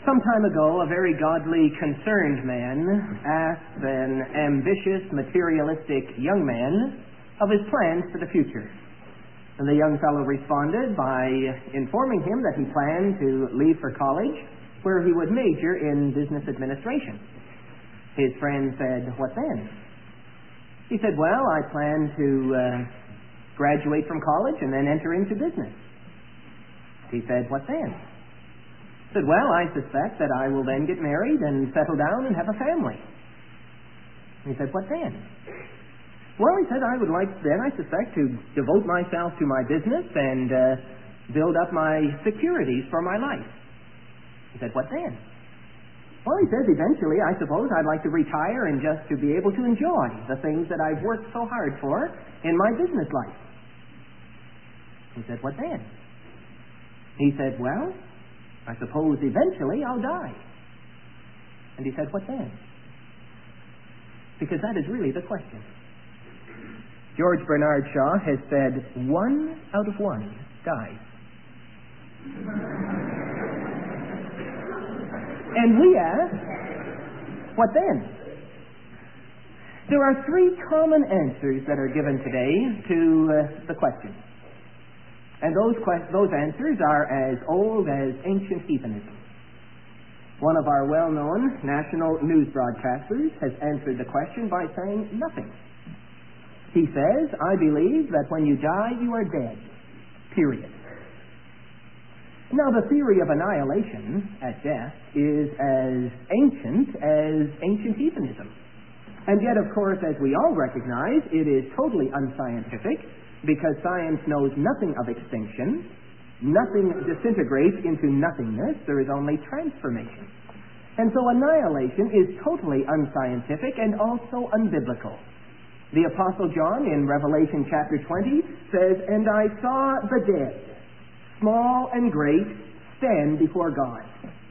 Some time ago, a very godly, concerned man asked an ambitious, materialistic young man of his plans for the future. And the young fellow responded by informing him that he planned to leave for college, where he would major in business administration. His friend said, "What then?" He said, "Well, I plan to graduate from college and then enter into business." He said, "What then?" He said, "Well, I suspect that I will then get married and settle down and have a family." He said, "What then?" "Well," he said, "I would like then, I suspect, to devote myself to my business and build up my securities for my life." He said, "What then?" "Well," he says, "eventually, I suppose I'd like to retire and just to be able to enjoy the things that I've worked so hard for in my business life." He said, "What then?" He said, "Well, I suppose eventually I'll die." And he said, "What then?" Because that is really the question. George Bernard Shaw has said, 1 out of 1 dies. And we ask, what then? There are 3 common answers that are given today to the question. And those answers are as old as ancient heathenism. One of our well-known national news broadcasters has answered the question by saying nothing. He says, "I believe that when you die, you are dead. Period." Now, the theory of annihilation at death is as ancient heathenism. And yet, of course, as we all recognize, it is totally unscientific, because science knows nothing of extinction. Nothing disintegrates into nothingness. There is only transformation. And so annihilation is totally unscientific and also unbiblical. The Apostle John in Revelation chapter 20 says, "And I saw the dead, small and great, stand before God."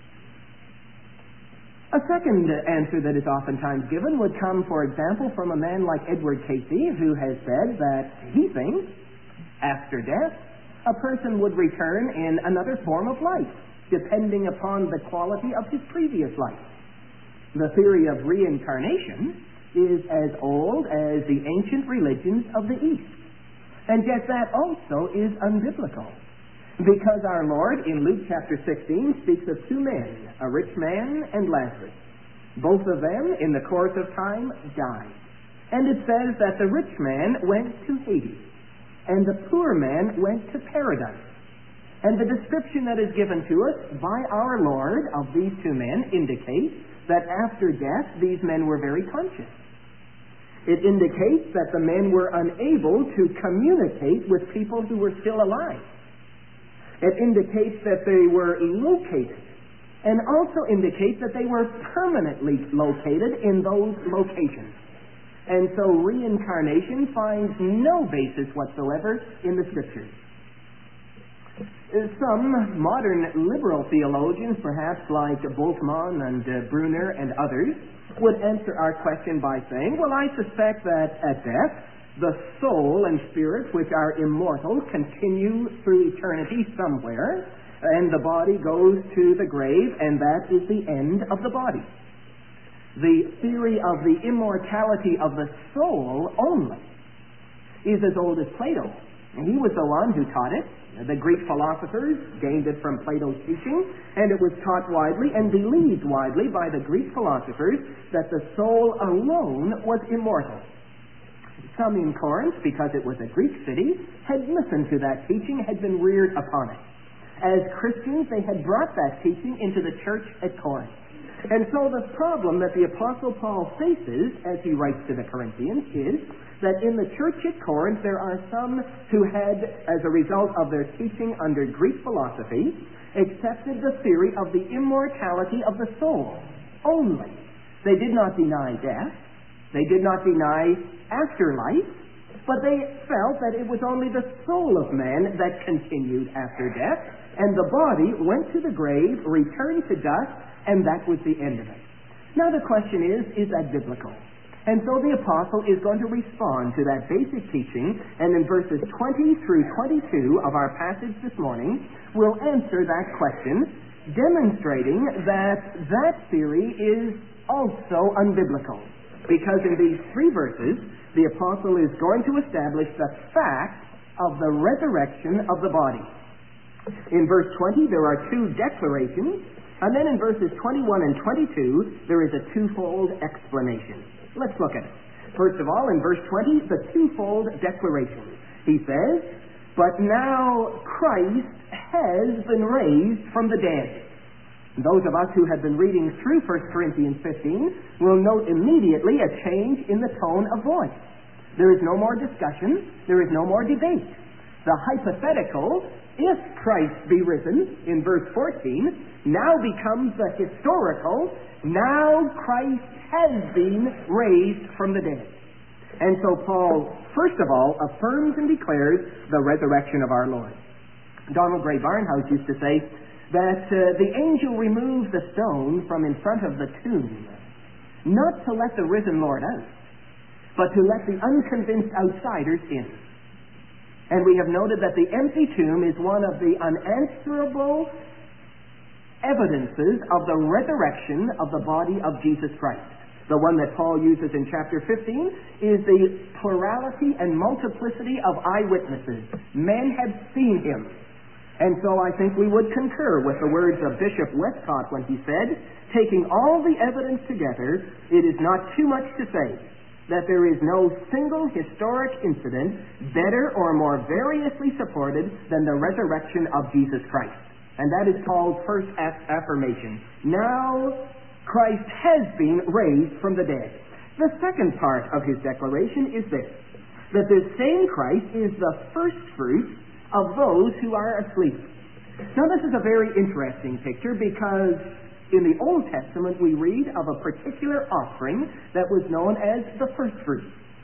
A second answer that is oftentimes given would come, for example, from a man like Edward Casey, who has said that he thinks, after death, a person would return in another form of life, depending upon the quality of his previous life. The theory of reincarnation is as old as the ancient religions of the East. And yet that also is unbiblical, because our Lord in Luke chapter 16 speaks of 2 men, a rich man and Lazarus. Both of them, in the course of time, died. And it says that the rich man went to Hades, and the poor man went to paradise. And the description that is given to us by our Lord of these 2 men indicates that after death, these men were very conscious. It indicates that the men were unable to communicate with people who were still alive. It indicates that they were located, and also indicates that they were permanently located in those locations. And so reincarnation finds no basis whatsoever in the Scriptures. Some modern liberal theologians, perhaps like Bultmann and Brunner and others, would answer our question by saying, "Well, I suspect that at death, the soul and spirit, which are immortal, continue through eternity somewhere, and the body goes to the grave, and that is the end of the body." The theory of the immortality of the soul only is as old as Plato. And he was the one who taught it. The Greek philosophers gained it from Plato's teaching, and it was taught widely and believed widely by the Greek philosophers that the soul alone was immortal. Some in Corinth, because it was a Greek city, had listened to that teaching, had been reared upon it. As Christians, they had brought that teaching into the church at Corinth. And so the problem that the Apostle Paul faces as he writes to the Corinthians is that in the church at Corinth there are some who had, as a result of their teaching under Greek philosophy, accepted the theory of the immortality of the soul only. They did not deny death. They did not deny afterlife, but they felt that it was only the soul of man that continued after death, and the body went to the grave, returned to dust, and that was the end of it. Now the question is that biblical? And so the apostle is going to respond to that basic teaching, and in verses 20 through 22 of our passage this morning, we'll answer that question, demonstrating that that theory is also unbiblical. Because in these 3 verses, the apostle is going to establish the fact of the resurrection of the body. In verse 20, there are 2 declarations, and then in verses 21 and 22, there is a twofold explanation. Let's look at it. First of all, in verse 20, the twofold declaration. He says, "But now Christ has been raised from the dead." Those of us who have been reading through 1 Corinthians 15 will note immediately a change in the tone of voice. There is no more discussion. There is no more debate. The hypothetical, "if Christ be risen," in verse 14, now becomes the historical, "now Christ has been raised from the dead." And so Paul, first of all, affirms and declares the resurrection of our Lord. Donald Gray Barnhouse used to say that the angel removed the stone from in front of the tomb, not to let the risen Lord out, but to let the unconvinced outsiders in. And we have noted that the empty tomb is one of the unanswerable evidences of the resurrection of the body of Jesus Christ. The one that Paul uses in chapter 15 is the plurality and multiplicity of eyewitnesses. Men have seen him. And so I think we would concur with the words of Bishop Westcott when he said, "Taking all the evidence together, it is not too much to say that there is no single historic incident better or more variously supported than the resurrection of Jesus Christ." And that is called first affirmation. Now Christ has been raised from the dead. The second part of his declaration is this, that this same Christ is the first fruit of those who are asleep. Now this is a very interesting picture because in the Old Testament we read of a particular offering that was known as the first fruit.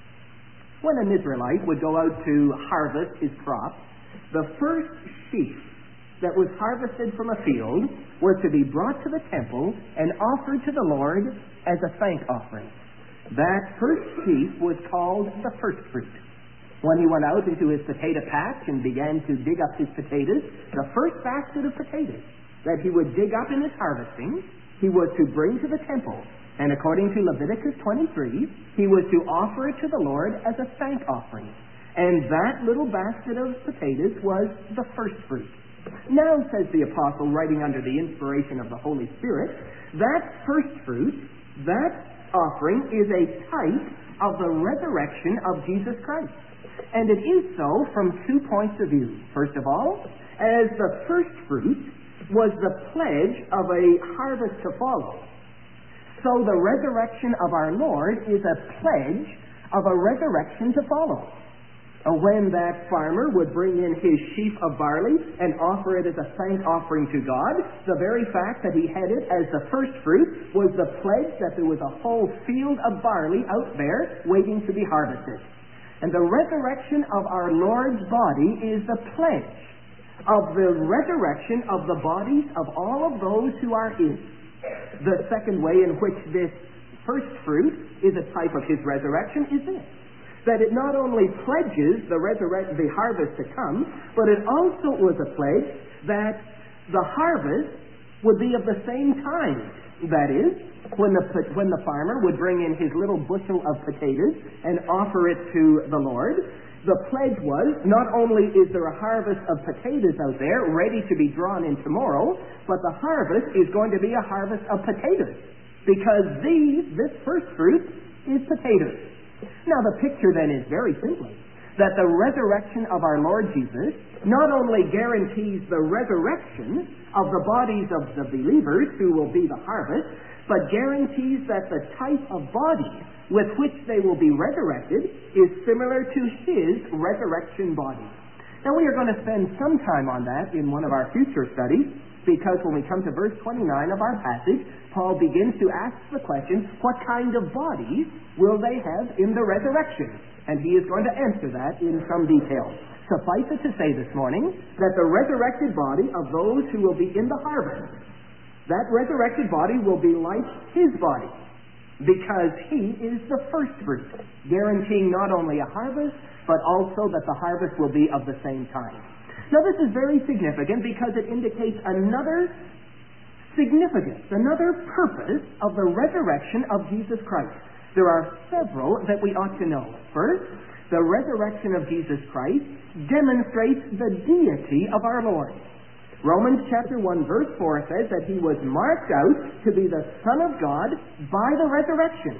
When an Israelite would go out to harvest his crop, the first sheaf that was harvested from a field were to be brought to the temple and offered to the Lord as a thank offering. That first sheaf was called the first fruit. When he went out into his potato patch and began to dig up his potatoes, the first basket of potatoes that he would dig up in his harvesting, he was to bring to the temple. And according to Leviticus 23, he was to offer it to the Lord as a thank offering. And that little basket of potatoes was the first fruit. Now, says the apostle, writing under the inspiration of the Holy Spirit, that first fruit, that offering, is a type of the resurrection of Jesus Christ. And it is so from 2 points of view. First of all, as the first fruit was the pledge of a harvest to follow, so the resurrection of our Lord is a pledge of a resurrection to follow. When that farmer would bring in his sheaf of barley and offer it as a thank offering to God, the very fact that he had it as the first fruit was the pledge that there was a whole field of barley out there waiting to be harvested. And the resurrection of our Lord's body is the pledge of the resurrection of the bodies of all of those who are in. The second way in which this first fruit is a type of his resurrection is this, that it not only pledges the harvest to come, but it also was a pledge that the harvest would be of the same kind. That is, when the farmer would bring in his little bushel of potatoes and offer it to the Lord, the pledge was, not only is there a harvest of potatoes out there ready to be drawn in tomorrow, but the harvest is going to be a harvest of potatoes, because this first fruit is potatoes. Now the picture then is very simply that the resurrection of our Lord Jesus not only guarantees the resurrection of the bodies of the believers who will be the harvest, but guarantees that the type of body with which they will be resurrected is similar to his resurrection body. Now we are going to spend some time on that in one of our future studies, because when we come to verse 29 of our passage, Paul begins to ask the question, what kind of bodies will they have in the resurrection? And he is going to answer that in some detail. Suffice it to say this morning that the resurrected body of those who will be in the harvest, that resurrected body will be like his body. because he is the first fruit, guaranteeing not only a harvest, but also that the harvest will be of the same kind. Now this is very significant because it indicates another significance, another purpose of the resurrection of Jesus Christ. There are several that we ought to know. First, the resurrection of Jesus Christ demonstrates the deity of our Lord. Romans chapter 1 verse 4 says that he was marked out to be the Son of God by the resurrection.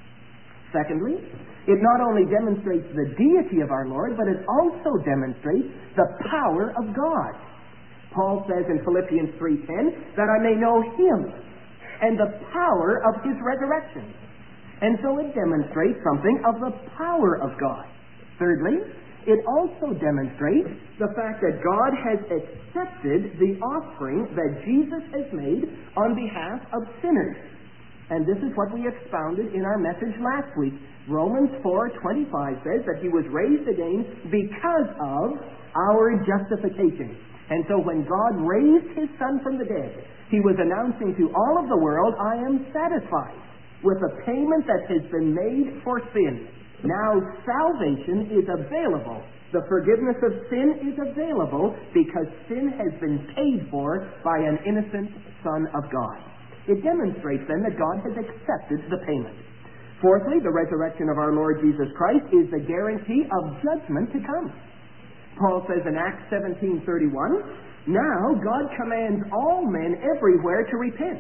Secondly, it not only demonstrates the deity of our Lord, but it also demonstrates the power of God. Paul says in Philippians 3:10 that I may know him and the power of his resurrection. And so it demonstrates something of the power of God. Thirdly, it also demonstrates the fact that God has accepted the offering that Jesus has made on behalf of sinners. And this is what we expounded in our message last week. Romans 4:25 says that he was raised again because of our justification. And so when God raised his Son from the dead, he was announcing to all of the world, I am satisfied with the payment that has been made for sin. Now salvation is available. The forgiveness of sin is available because sin has been paid for by an innocent Son of God. It demonstrates then that God has accepted the payment. Fourthly, the resurrection of our Lord Jesus Christ is the guarantee of judgment to come. Paul says in Acts 17:31, now God commands all men everywhere to repent.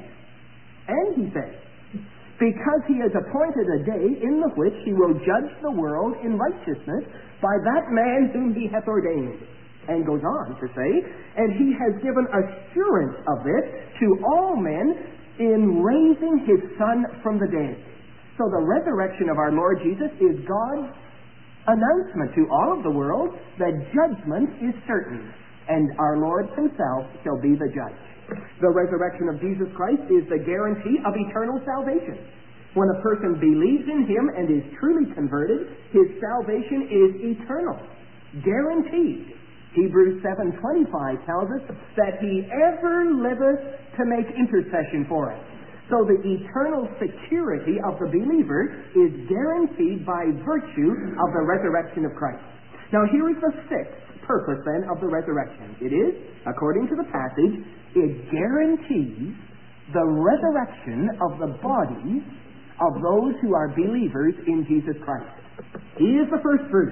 And he says, because he has appointed a day in the which he will judge the world in righteousness by that man whom he hath ordained. And goes on to say, and he has given assurance of it to all men in raising his Son from the dead. So the resurrection of our Lord Jesus is God's announcement to all of the world that judgment is certain, and our Lord himself shall be the judge. The resurrection of Jesus Christ is the guarantee of eternal salvation. When a person believes in him and is truly converted, his salvation is eternal, guaranteed. Hebrews 7:25 tells us that he ever liveth to make intercession for us. So the eternal security of the believer is guaranteed by virtue of the resurrection of Christ. Now here is the sixth purpose then of the resurrection. It is, according to the passage, it guarantees the resurrection of the bodies of those who are believers in Jesus Christ. He is the first fruit,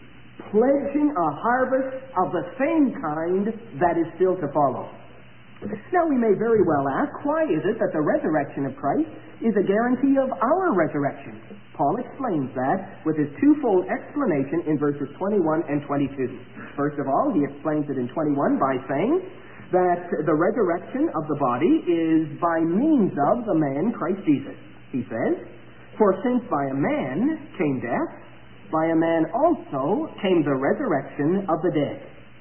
pledging a harvest of the same kind that is still to follow. Now we may very well ask, why is it that the resurrection of Christ is a guarantee of our resurrection? Paul explains that with his twofold explanation in verses 21 and 22. First of all, he explains it in 21 by saying that the resurrection of the body is by means of the man Christ Jesus. He says, for since by a man came death, by a man also came the resurrection of the dead.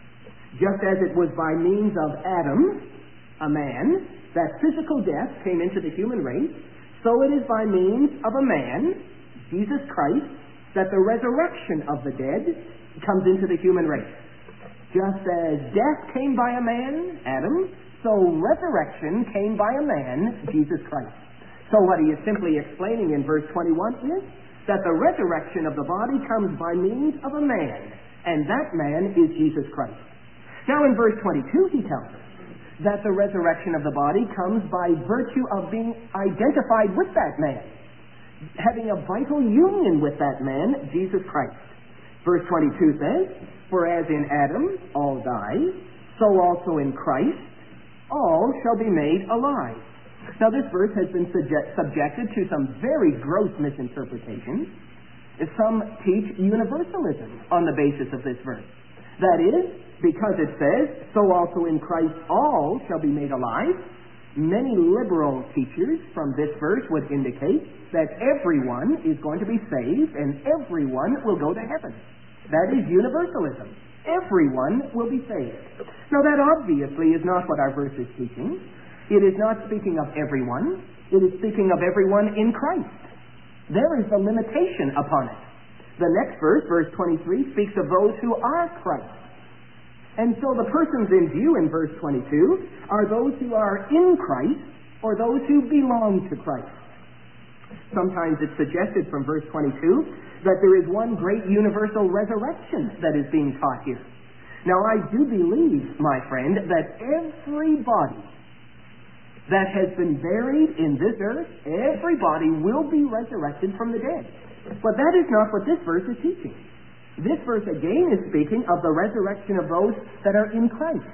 Just as it was by means of Adam, a man, that physical death came into the human race, so it is by means of a man, Jesus Christ, that the resurrection of the dead comes into the human race. Just as death came by a man, Adam, so resurrection came by a man, Jesus Christ. So what he is simply explaining in verse 21 is that the resurrection of the body comes by means of a man, and that man is Jesus Christ. Now in verse 22 he tells us that the resurrection of the body comes by virtue of being identified with that man, having a vital union with that man, Jesus Christ. Verse 22 says, for as in Adam all die, so also in Christ all shall be made alive. Now this verse has been subjected to some very gross misinterpretations. Some teach universalism on the basis of this verse. That is, because it says, so also in Christ all shall be made alive, many liberal teachers from this verse would indicate that everyone is going to be saved and everyone will go to heaven. That is universalism. Everyone will be saved. Now that obviously is not what our verse is teaching. It is not speaking of everyone. It is speaking of everyone in Christ. There is a limitation upon it. The next verse, verse 23, speaks of those who are Christ. And so the persons in view in verse 22 are those who are in Christ or those who belong to Christ. Sometimes it's suggested from verse 22 that there is one great universal resurrection that is being taught here. Now, I do believe, my friend, that everybody that has been buried in this earth, everybody will be resurrected from the dead. But that is not what this verse is teaching. This verse again is speaking of the resurrection of those that are in Christ.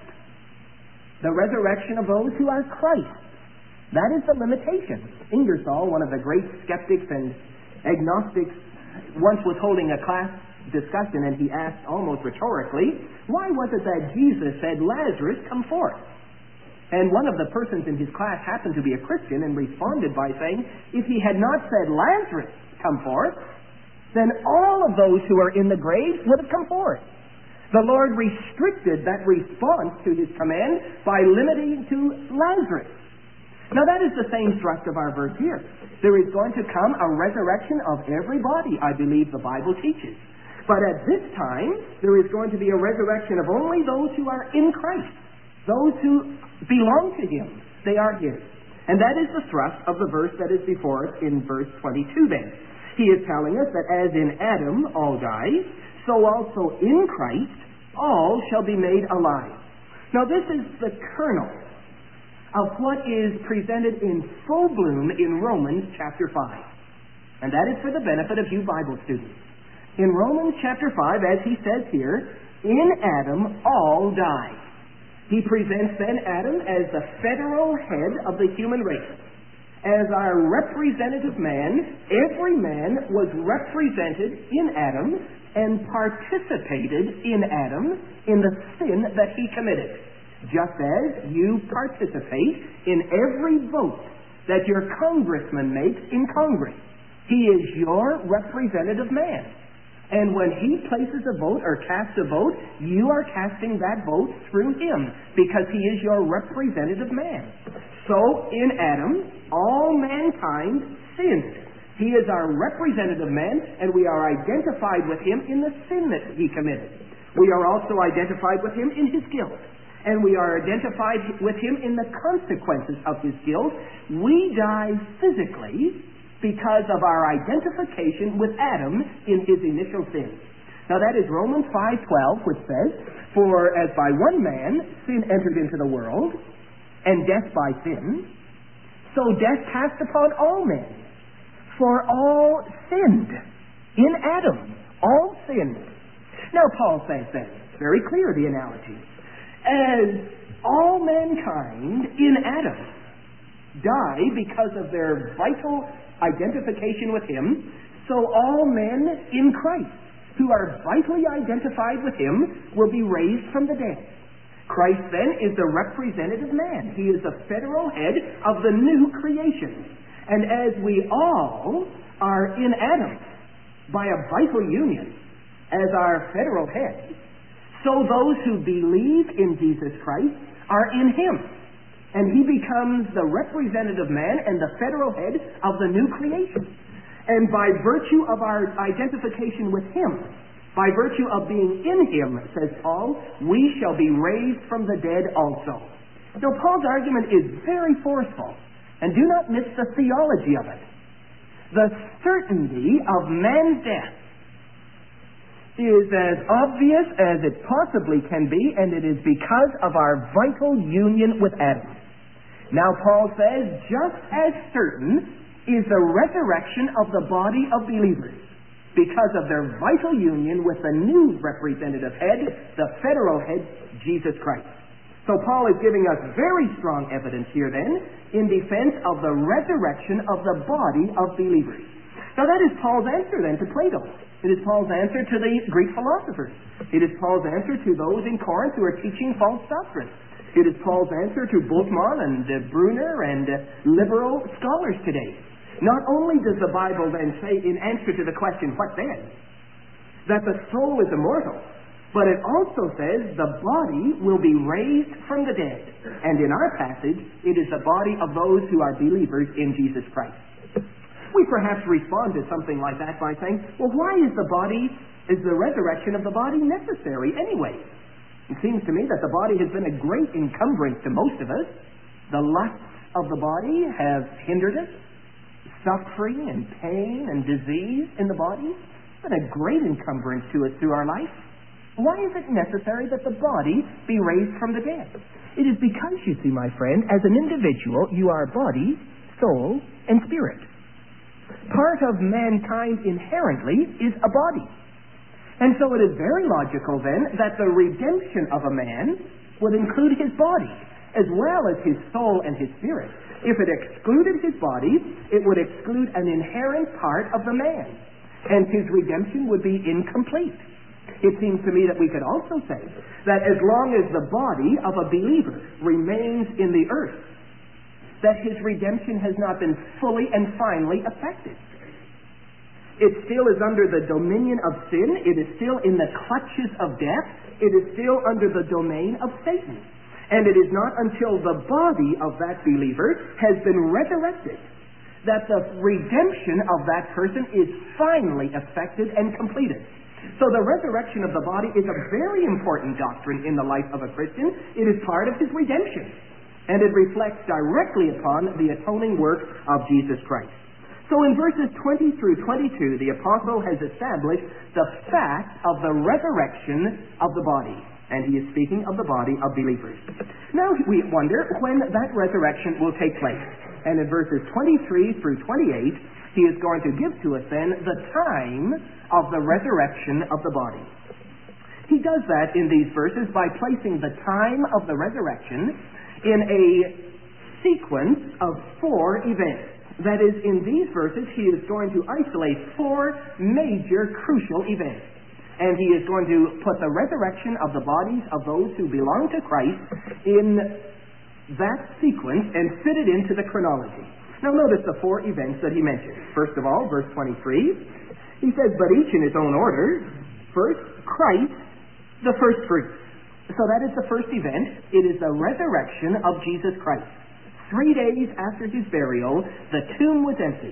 The resurrection of those who are Christ. That is the limitation. Ingersoll, one of the great skeptics and agnostics, once was holding a class discussion, and he asked almost rhetorically, why was it that Jesus said, Lazarus, come forth? And one of the persons in his class happened to be a Christian and responded by saying, if he had not said, Lazarus, come forth, then all of those who are in the grave would have come forth. The Lord restricted that response to his command by limiting to Lazarus. Now that is the same thrust of our verse here. There is going to come a resurrection of everybody, I believe the Bible teaches. But at this time, there is going to be a resurrection of only those who are in Christ, those who belong to him. They are his. And that is the thrust of the verse that is before us in verse 22 then. He is telling us that as in Adam all die, so also in Christ all shall be made alive. Now this is the kernel of what is presented in full bloom in Romans chapter 5. And that is for the benefit of you Bible students. In Romans chapter 5, as he says here, in Adam all die. He presents then Adam as the federal head of the human race. As our representative man, every man was represented in Adam and participated in Adam in the sin that he committed. Just as you participate in every vote that your congressman makes in Congress. He is your representative man. And when he places a vote or casts a vote, you are casting that vote through him because he is your representative man. So, in Adam, all mankind sinned. He is our representative man, and we are identified with him in the sin that he committed. We are also identified with him in his guilt. And we are identified with him in the consequences of his guilt. We die physically because of our identification with Adam in his initial sin. Now that is Romans 5:12, which says, for as by one man sin entered into the world, and death by sin, so death passed upon all men. For all sinned. In Adam, all sinned. Now Paul says then, very clear the analogy, as all mankind in Adam die because of their vital identification with him, so all men in Christ who are vitally identified with him will be raised from the dead. Christ then is the representative man. He is the federal head of the new creation. And as we all are in Adam by a vital union as our federal head, so those who believe in Jesus Christ are in him. And he becomes the representative man and the federal head of the new creation. And by virtue of our identification with him, by virtue of being in him, says Paul, we shall be raised from the dead also. Now, Paul's argument is very forceful, and do not miss the theology of it. The certainty of man's death is as obvious as it possibly can be, and it is because of our vital union with Adam. Now Paul says, just as certain is the resurrection of the body of believers because of their vital union with the new representative head, the federal head, Jesus Christ. So Paul is giving us very strong evidence here then in defense of the resurrection of the body of believers. Now that is Paul's answer then to Plato. It is Paul's answer to the Greek philosophers. It is Paul's answer to those in Corinth who are teaching false doctrine. It is Paul's answer to Bultmann and Brunner and liberal scholars today. Not only does the Bible then say in answer to the question, what then? That the soul is immortal, but it also says the body will be raised from the dead. And in our passage, it is the body of those who are believers in Jesus Christ. We perhaps respond to something like that by saying, well, why is the resurrection of the body necessary anyway? It seems to me that the body has been a great encumbrance to most of us. The lusts of the body have hindered us. suffering and pain and disease in the body. It's been a great encumbrance to us through our life. Why is it necessary that the body be raised from the dead? It is because, you see, my friend, as an individual, you are body, soul, and spirit. Part of mankind inherently is a body. And so it is very logical, then, that the redemption of a man would include his body, as well as his soul and his spirit. If it excluded his body, it would exclude an inherent part of the man, and his redemption would be incomplete. It seems to me that we could also say that as long as the body of a believer remains in the earth, that his redemption has not been fully and finally effected. It still is under the dominion of sin. It is still in the clutches of death. It is still under the domain of Satan. And it is not until the body of that believer has been resurrected that the redemption of that person is finally effected and completed. So the resurrection of the body is a very important doctrine in the life of a Christian. It is part of his redemption, and it reflects directly upon the atoning work of Jesus Christ. So in verses 20 through 22, the apostle has established the fact of the resurrection of the body, and he is speaking of the body of believers. Now we wonder when that resurrection will take place. And in verses 23 through 28, he is going to give to us then the time of the resurrection of the body. He does that in these verses by placing the time of the resurrection in a sequence of 4 events. That is, in these verses, he is going to isolate 4 major crucial events. And he is going to put the resurrection of the bodies of those who belong to Christ in that sequence and fit it into the chronology. Now notice the 4 events that he mentioned. First of all, verse 23, he says, but each in his own order. First, Christ, the first fruits. So that is the first event. It is the resurrection of Jesus Christ. 3 days after his burial, the tomb was empty.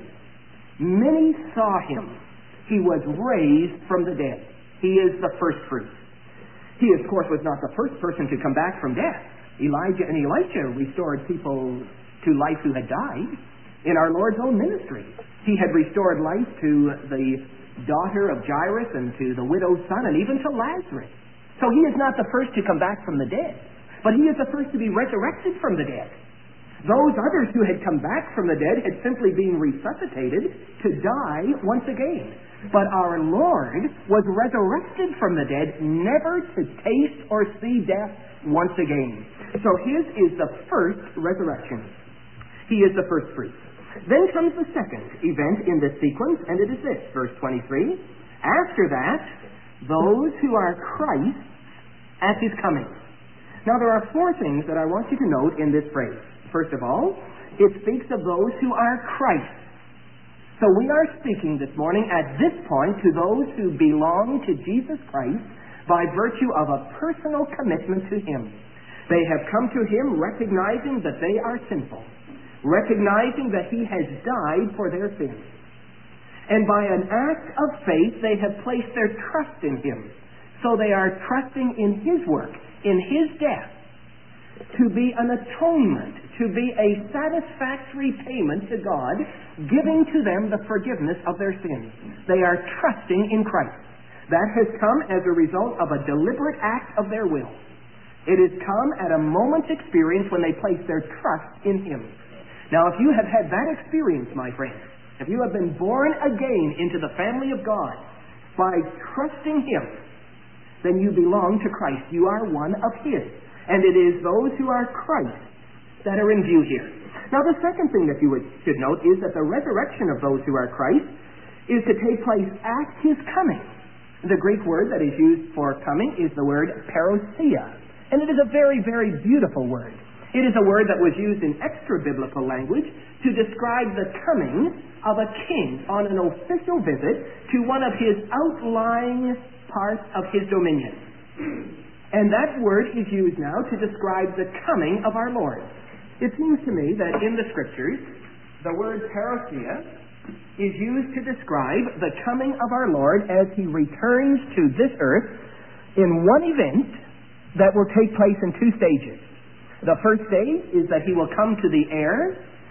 Many saw him. He was raised from the dead. He is the first fruits. He, of course, was not the first person to come back from death. Elijah and Elisha restored people to life who had died in our Lord's own ministry. He had restored life to the daughter of Jairus and to the widow's son and even to Lazarus. So he is not the first to come back from the dead, but he is the first to be resurrected from the dead. Those others who had come back from the dead had simply been resuscitated to die once again. But our Lord was resurrected from the dead, never to taste or see death once again. So his is the first resurrection. He is the first fruit. Then comes the second event in this sequence, and it is this, verse 23. After that, those who are Christ at his coming. Now there are 4 things that I want you to note in this phrase. First of all, it speaks of those who are Christ. So we are speaking this morning at this point to those who belong to Jesus Christ by virtue of a personal commitment to him. They have come to him recognizing that they are sinful, recognizing that he has died for their sins. And by an act of faith, they have placed their trust in him. So they are trusting in his work, in his death, to be an atonement, to be a satisfactory payment to God, giving to them the forgiveness of their sins. They are trusting in Christ. That has come as a result of a deliberate act of their will. It has come at a moment's experience when they place their trust in him. Now, if you have had that experience, my friend, if you have been born again into the family of God by trusting him, then you belong to Christ. You are one of his. And it is those who are Christ that are in view here. Now, the second thing that you should note is that the resurrection of those who are Christ is to take place at his coming. The Greek word that is used for coming is the word parousia. And it is a very, very beautiful word. It is a word that was used in extra-biblical language to describe the coming of a king on an official visit to one of his outlying parts of his dominion. And that word is used now to describe the coming of our Lord. It seems to me that in the Scriptures, the word parousia is used to describe the coming of our Lord as he returns to this earth in one event that will take place in 2 stages. The first stage is that he will come to the air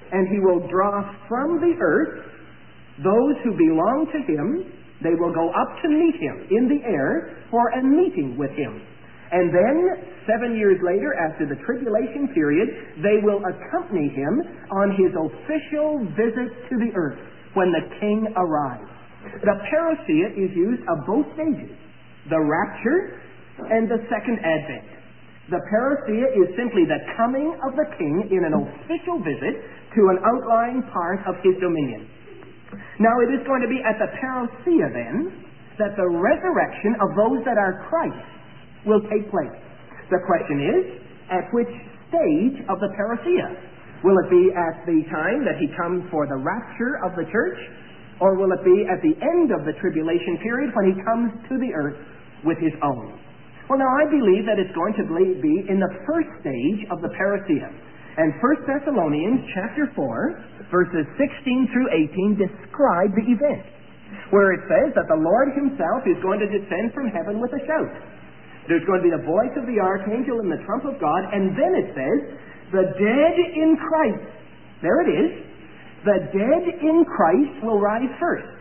and he will draw from the earth those who belong to him. They will go up to meet him in the air for a meeting with him. And then, 7 years later, after the tribulation period, they will accompany him on his official visit to the earth when the king arrives. The parousia is used of both stages, the rapture and the second advent. The parousia is simply the coming of the king in an official visit to an outlying part of his dominion. Now, it is going to be at the parousia, then, that the resurrection of those that are Christ will take place. The question is, at which stage of the parousia? Will it be at the time that he comes for the rapture of the church? Or will it be at the end of the tribulation period when he comes to the earth with his own? Well, now, I believe that it's going to be in the first stage of the parousia. And 1 Thessalonians chapter 4, verses 16 through 18 describe the event, where it says that the Lord himself is going to descend from heaven with a shout. There's going to be the voice of the archangel and the trump of God, and then it says, the dead in Christ, there it is, the dead in Christ will rise first.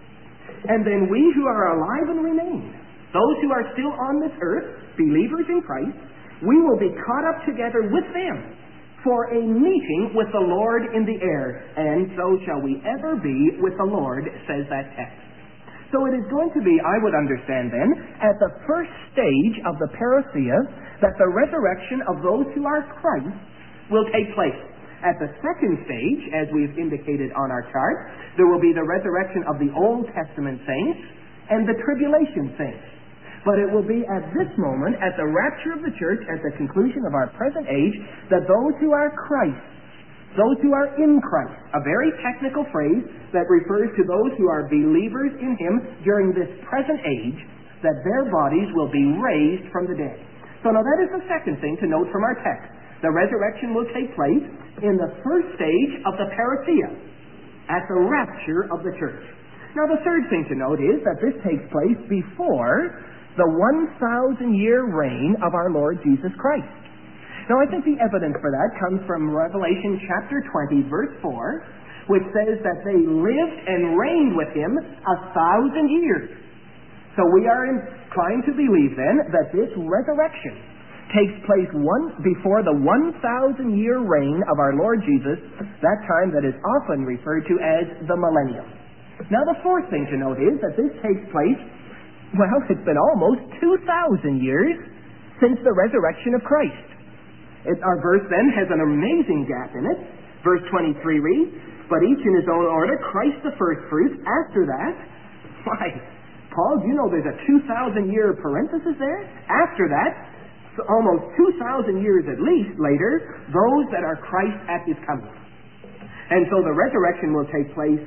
And then we who are alive and remain, those who are still on this earth, believers in Christ, we will be caught up together with them for a meeting with the Lord in the air, and so shall we ever be with the Lord, says that text. So it is going to be, I would understand then, at the first stage of the parousia, that the resurrection of those who are Christ will take place. At the second stage, as we've indicated on our chart, there will be the resurrection of the Old Testament saints and the tribulation saints. But it will be at this moment, at the rapture of the church, at the conclusion of our present age, that those who are Christ, those who are in Christ, a very technical phrase that refers to those who are believers in him during this present age, that their bodies will be raised from the dead. So now that is the second thing to note from our text. The resurrection will take place in the first stage of the parousia, at the rapture of the church. Now the third thing to note is that this takes place before the 1,000-year reign of our Lord Jesus Christ. Now, I think the evidence for that comes from Revelation chapter 20, verse 4, which says that they lived and reigned with him 1,000 years. So we are inclined to believe, then, that this resurrection takes place before the 1,000-year reign of our Lord Jesus, that time that is often referred to as the millennium. Now, the fourth thing to note is that this takes place, well, it's been almost 2,000 years since the resurrection of Christ. Our verse then has an amazing gap in it. Verse 23 reads, but each in his own order, Christ the firstfruits. After that, why, Paul, do you know there's a 2,000-year parenthesis there? After that, so almost 2,000 years at least later, those that are Christ at his coming. And so the resurrection will take place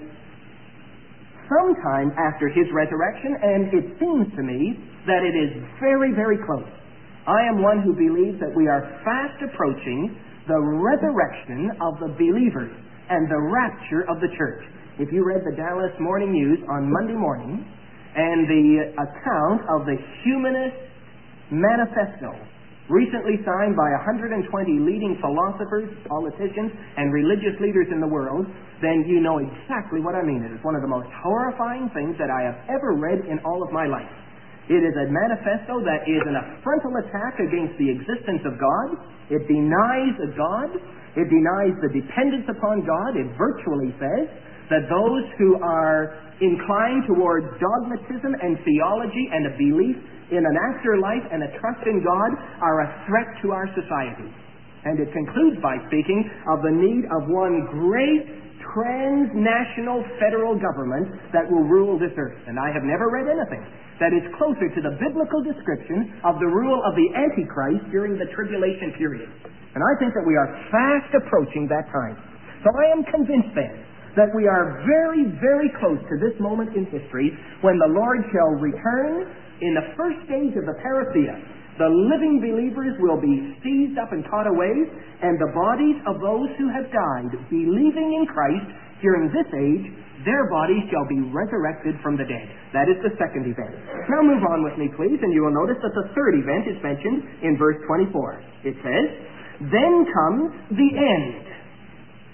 sometime after his resurrection, and it seems to me that it is very, very close. I am one who believes that we are fast approaching the resurrection of the believers and the rapture of the church. If you read the Dallas Morning News on Monday morning and the account of the Humanist Manifesto, recently signed by 120 leading philosophers, politicians, and religious leaders in the world, then you know exactly what I mean. It is one of the most horrifying things that I have ever read in all of my life. It is a manifesto that is an frontal attack against the existence of God. It denies a God. It denies the dependence upon God. It virtually says that those who are inclined towards dogmatism and theology and a belief in an afterlife and a trust in God are a threat to our society. And it concludes by speaking of the need of one great transnational federal government that will rule this earth. And I have never read anything that is closer to the biblical description of the rule of the Antichrist during the tribulation period. And I think that we are fast approaching that time. So I am convinced then that we are very, very close to this moment in history when the Lord shall return. In the first stage of the parousia, the living believers will be seized up and caught away, and the bodies of those who have died believing in Christ during this age, their bodies shall be resurrected from the dead. That is the second event. Now move on with me, please, and you will notice that the third event is mentioned in verse 24. It says, then comes the end.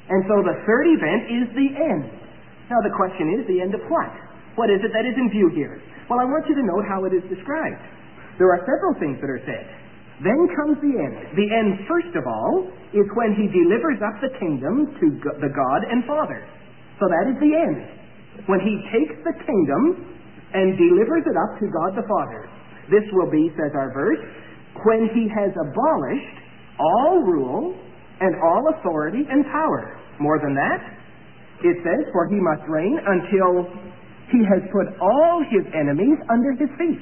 And so the third event is the end. Now the question is, the end of what? What is it that is in view here? Well, I want you to note how it is described. There are several things that are said. Then comes the end. The end, first of all, is when he delivers up the kingdom to the God and Father. So that is the end. When he takes the kingdom and delivers it up to God the Father. This will be, says our verse, when he has abolished all rule and all authority and power. More than that, it says, for he must reign until he has put all his enemies under his feet.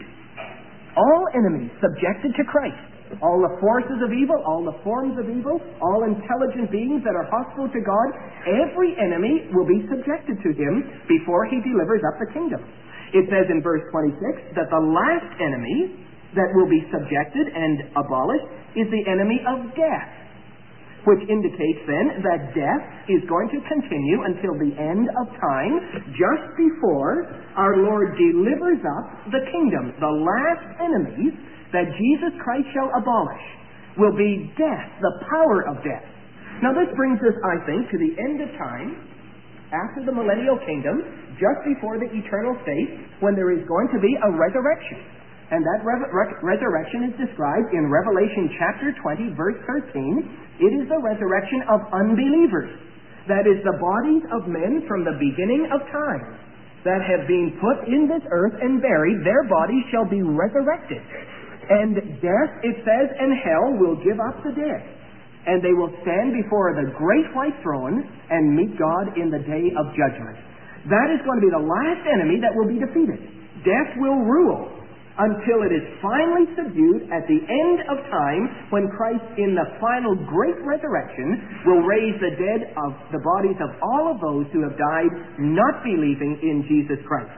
All enemies subjected to Christ. All the forces of evil, all the forms of evil, all intelligent beings that are hostile to God, every enemy will be subjected to him before he delivers up the kingdom. It says in verse 26 that the last enemy that will be subjected and abolished is the enemy of death, which indicates then that death is going to continue until the end of time, just before our Lord delivers up the kingdom. The last enemy that Jesus Christ shall abolish will be death, the power of death. Now this brings us, I think, to the end of time, after the millennial kingdom, just before the eternal state, when there is going to be a resurrection. And that resurrection is described in Revelation chapter 20, verse 13. It is the resurrection of unbelievers. That is the bodies of men from the beginning of time that have been put in this earth and buried. Their bodies shall be resurrected. And death, it says, and hell will give up the dead. And they will stand before the great white throne and meet God in the day of judgment. That is going to be the last enemy that will be defeated. Death will rule until it is finally subdued at the end of time, when Christ in the final great resurrection will raise the dead of the bodies of all of those who have died not believing in Jesus Christ.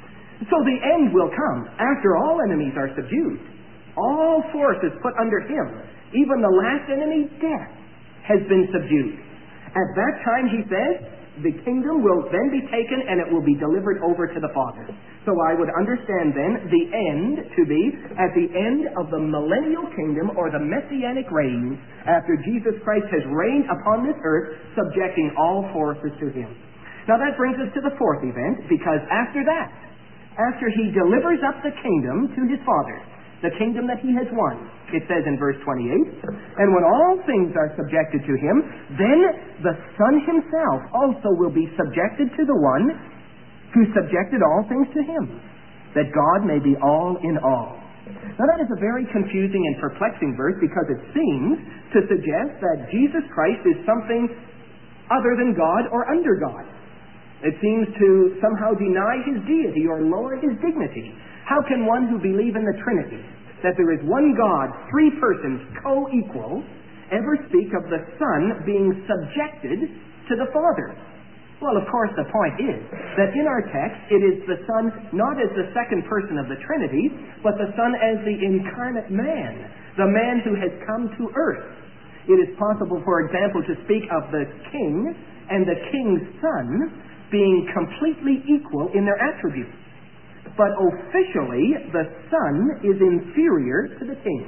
So the end will come after all enemies are subdued. All force is put under him. Even the last enemy, death, has been subdued. At that time, he says, the kingdom will then be taken and it will be delivered over to the Father. So I would understand then the end to be at the end of the millennial kingdom, or the messianic reign, after Jesus Christ has reigned upon this earth, subjecting all forces to him. Now that brings us to the fourth event, because after that, after he delivers up the kingdom to his Father, the kingdom that he has won, it says in verse 28, and when all things are subjected to him, then the Son himself also will be subjected to the one who subjected all things to him, that God may be all in all. Now that is a very confusing and perplexing verse, because it seems to suggest that Jesus Christ is something other than God or under God. It seems to somehow deny his deity or lower his dignity. How can one who believes in the Trinity, that there is one God, three persons, co-equal, ever speak of the Son being subjected to the Father? Well, of course, the point is that in our text, it is the Son not as the second person of the Trinity, but the Son as the incarnate man, the man who has come to earth. It is possible, for example, to speak of the King and the King's Son being completely equal in their attributes. But officially, the Son is inferior to the King.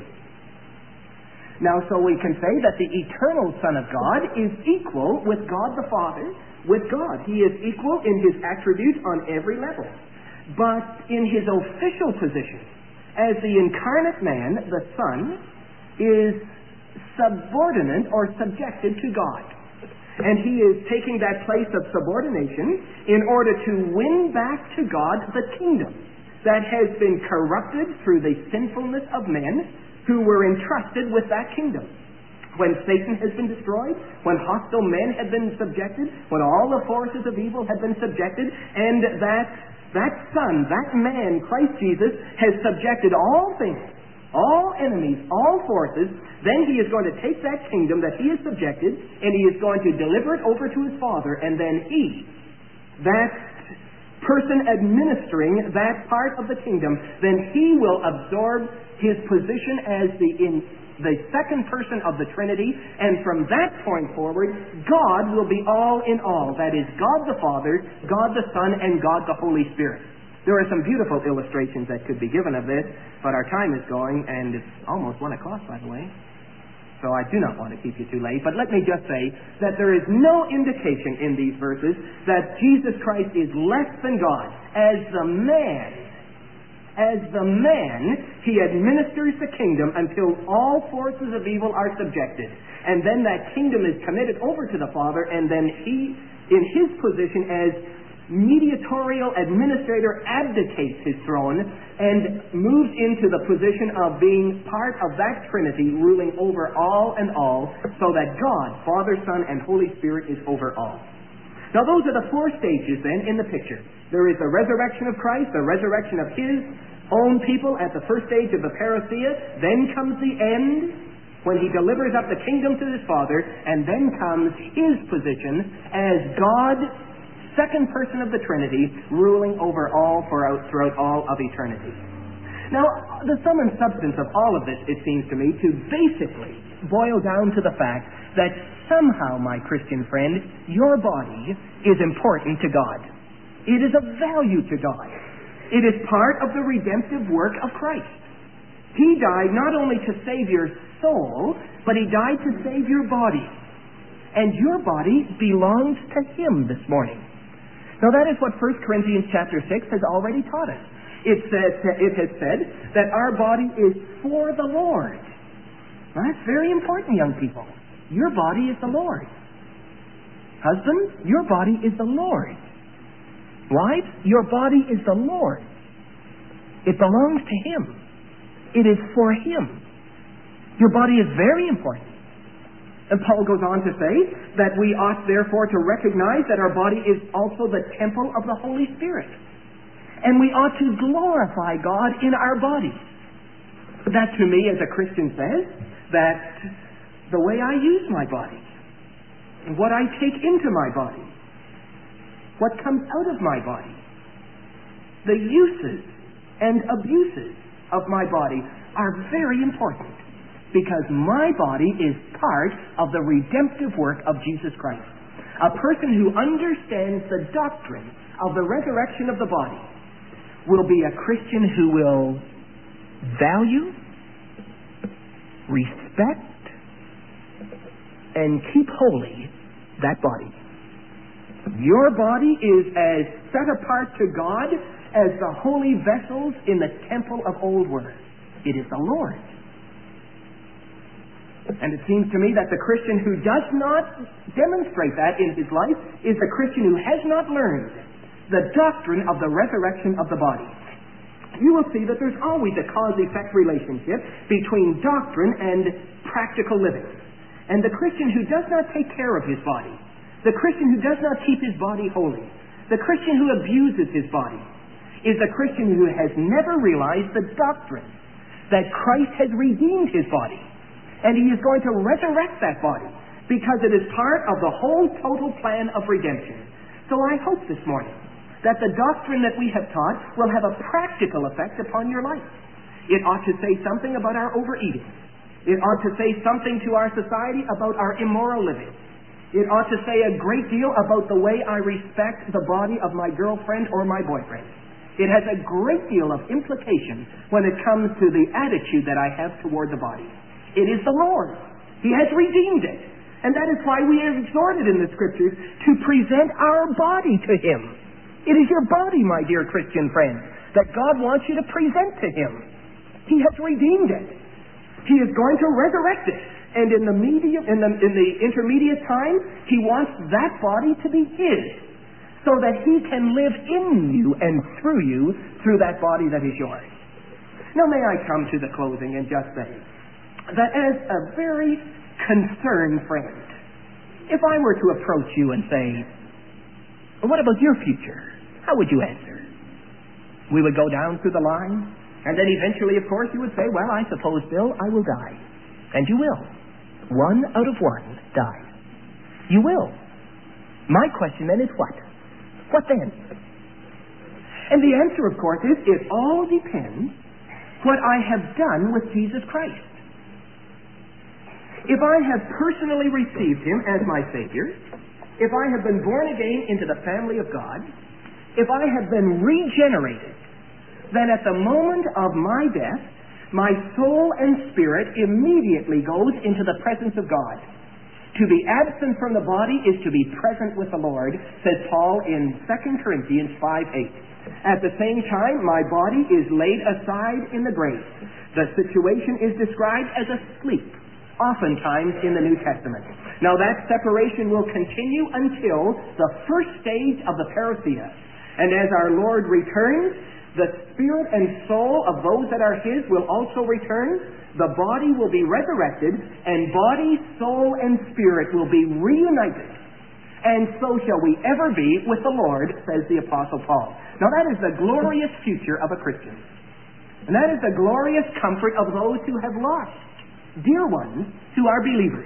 Now, so we can say that the eternal Son of God is equal with God the Father, with God. He is equal in his attributes on every level. But in his official position, as the incarnate man, the Son is subordinate or subjected to God. And he is taking that place of subordination in order to win back to God the kingdom that has been corrupted through the sinfulness of men who were entrusted with that kingdom. When Satan has been destroyed, when hostile men have been subjected, when all the forces of evil have been subjected, and that Son, that man, Christ Jesus, has subjected all things, all enemies, all forces, then he is going to take that kingdom that he has subjected, and he is going to deliver it over to his Father, and then he, that person administering that part of the kingdom, then he will absorb his position as the second person of the Trinity, and from that point forward, God will be all in all. That is, God the Father, God the Son, and God the Holy Spirit. There are some beautiful illustrations that could be given of this, but our time is going, and it's almost 1 o'clock, by the way. so I do not want to keep you too late. But let me just say that there is no indication in these verses that Jesus Christ is less than God. As the man, he administers the kingdom until all forces of evil are subjected. And then that kingdom is committed over to the Father, and then he, in his position as mediatorial administrator, abdicates his throne and moves into the position of being part of that Trinity, ruling over all and all, so that God, Father, Son, and Holy Spirit is over all. Now those are the four stages then in the picture. There is the resurrection of Christ, the resurrection of his own people at the first stage of the parousia, then comes the end, when he delivers up the kingdom to his Father, and then comes his position as God, second person of the Trinity, ruling over all throughout all of eternity. Now, the sum and substance of all of this, it seems to me, to basically boil down to the fact that somehow, my Christian friend, your body is important to God. It is of value to God. It is part of the redemptive work of Christ. He died not only to save your soul, but he died to save your body. And your body belongs to him this morning. Now that is what 1 Corinthians chapter 6 has already taught us. It has said that our body is for the Lord. Now, that's very important, young people. Your body is the Lord. Husbands, your body is the Lord. Wives, your body is the Lord. It belongs to him. It is for him. Your body is very important. And Paul goes on to say that we ought therefore to recognize that our body is also the temple of the Holy Spirit. And we ought to glorify God in our bodies. That to me, as a Christian, says that the way I use my body, what I take into my body, what comes out of my body, the uses and abuses of my body are very important, because my body is part of the redemptive work of Jesus Christ. A person who understands the doctrine of the resurrection of the body will be a Christian who will value, respect, and keep holy that body. Your body is as set apart to God as the holy vessels in the temple of old were. It is the Lord. And it seems to me that the Christian who does not demonstrate that in his life is a Christian who has not learned the doctrine of the resurrection of the body. You will see that there's always a cause-effect relationship between doctrine and practical living. And the Christian who does not take care of his body, the Christian who does not keep his body holy, the Christian who abuses his body, is a Christian who has never realized the doctrine that Christ has redeemed his body. And he is going to resurrect that body, because it is part of the whole total plan of redemption. So I hope this morning that the doctrine that we have taught will have a practical effect upon your life. It ought to say something about our overeating. It ought to say something to our society about our immoral living. It ought to say a great deal about the way I respect the body of my girlfriend or my boyfriend. It has a great deal of implication when it comes to the attitude that I have toward the body. It is the Lord. He has redeemed it. And that is why we are exhorted in the Scriptures to present our body to him. It is your body, my dear Christian friend, that God wants you to present to him. He has redeemed it. He is going to resurrect it. And in the intermediate time, he wants that body to be his, so that he can live in you and through you, through that body that is yours. Now may I come to the closing and just say that as a very concerned friend, if I were to approach you and say, what about your future? How would you answer? We would go down through the line, and then eventually, of course, you would say, well, I suppose, Bill, I will die. And you will. 1 out of 1 dies. You will. My question then is what? What then? And the answer, of course, is it all depends what I have done with Jesus Christ. If I have personally received him as my Savior, if I have been born again into the family of God, if I have been regenerated, then at the moment of my death, my soul and spirit immediately goes into the presence of God. To be absent from the body is to be present with the Lord, says Paul in 2 Corinthians 5:8. At the same time, my body is laid aside in the grave. The situation is described as a sleep, oftentimes in the New Testament. Now that separation will continue until the first stage of the parousia. And as our Lord returns, the spirit and soul of those that are His will also return. The body will be resurrected, and body, soul, and spirit will be reunited. And so shall we ever be with the Lord, says the Apostle Paul. Now that is the glorious future of a Christian. And that is the glorious comfort of those who have lost dear ones who are believers.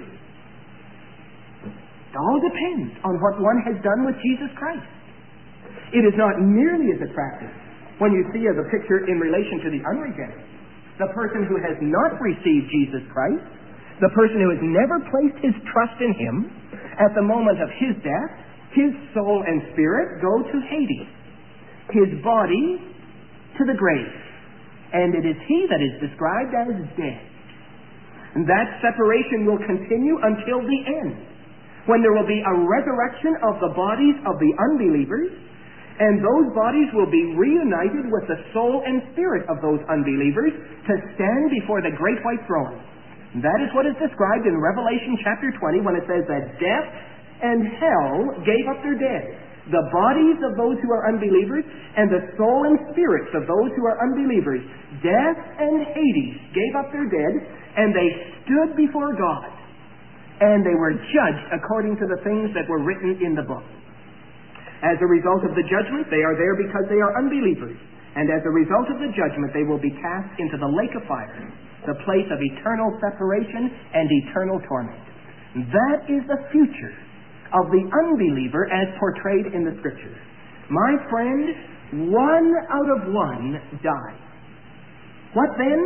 It all depends on what one has done with Jesus Christ. It is not nearly as attractive when you see the picture in relation to the unregenerate. The person who has not received Jesus Christ, the person who has never placed his trust in Him, at the moment of his death, his soul and spirit go to Hades, his body to the grave. And it is he that is described as dead. And that separation will continue until the end, when there will be a resurrection of the bodies of the unbelievers, and those bodies will be reunited with the soul and spirit of those unbelievers to stand before the great white throne. And that is what is described in Revelation chapter 20 when it says that death and hell gave up their dead. The bodies of those who are unbelievers and the soul and spirits of those who are unbelievers. Death and Hades gave up their dead, and they stood before God. And they were judged according to the things that were written in the book. As a result of the judgment, they are there because they are unbelievers. And as a result of the judgment, they will be cast into the lake of fire, the place of eternal separation and eternal torment. That is the future of the unbeliever as portrayed in the Scriptures. My friend, 1 out of 1 die. What then?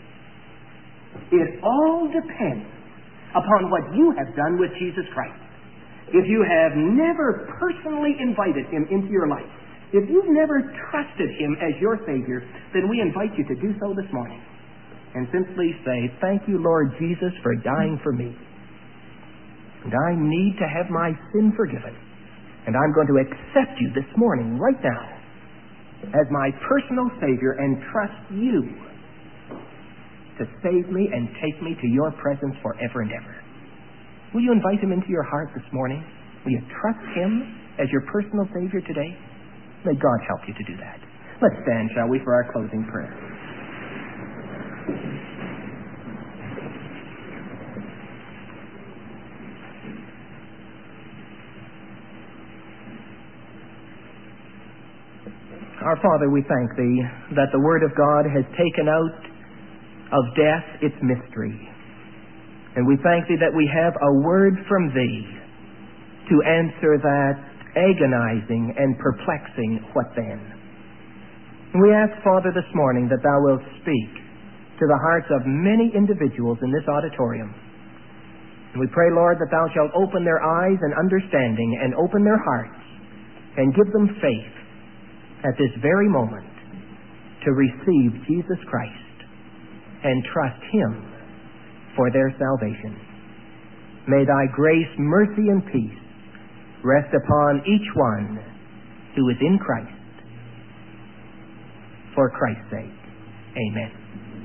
It all depends upon what you have done with Jesus Christ. If you have never personally invited Him into your life, if you've never trusted Him as your Savior, then we invite you to do so this morning. And simply say, thank you, Lord Jesus, for dying for me. And I need to have my sin forgiven. And I'm going to accept you this morning, right now, as my personal Savior and trust you to save me and take me to your presence forever and ever. Will you invite Him into your heart this morning? Will you trust Him as your personal Savior today? May God help you to do that. Let's stand, shall we, for our closing prayer. Our Father, we thank Thee that the Word of God has taken out of death its mystery. And we thank Thee that we have a word from Thee to answer that agonizing and perplexing what then. And we ask, Father, this morning that Thou wilt speak to the hearts of many individuals in this auditorium. And we pray, Lord, that Thou shalt open their eyes and understanding and open their hearts and give them faith at this very moment to receive Jesus Christ and trust Him for their salvation. May Thy grace, mercy, and peace rest upon each one who is in Christ. For Christ's sake, amen.